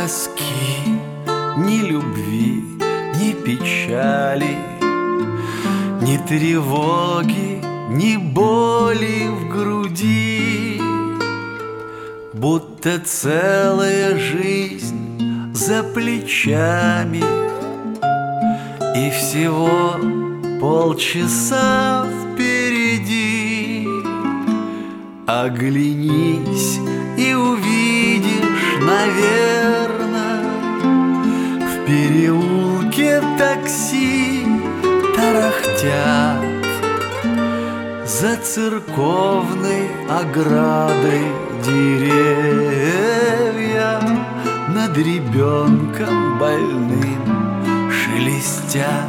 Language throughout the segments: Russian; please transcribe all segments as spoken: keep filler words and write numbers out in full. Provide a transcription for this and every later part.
тоски, ни любви, ни печали, ни тревоги, ни боли в груди. Будто целая жизнь за плечами, и всего полчаса впереди. Оглянись и увидишь, наверно, в переулке такси тарахтят за церковной оградой деревья, над ребенком больным шелестят.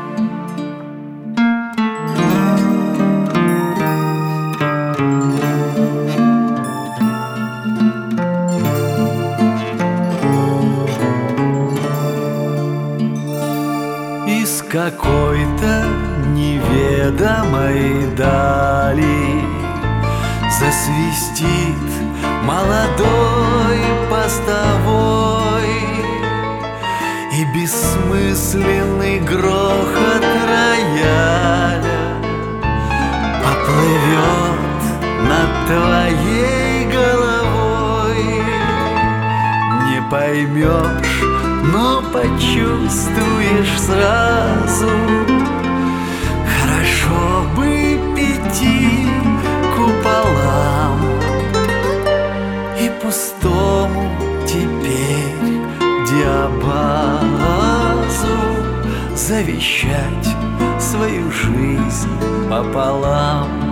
Из какой-то неведомой дали засвистит молодой постовой, и бессмысленный грохот рояля поплывет над твоей головой. Не поймешь, но почувствуешь сразу. Хорошо бы пяти куполам и пустому теперь диабазу завещать свою жизнь пополам.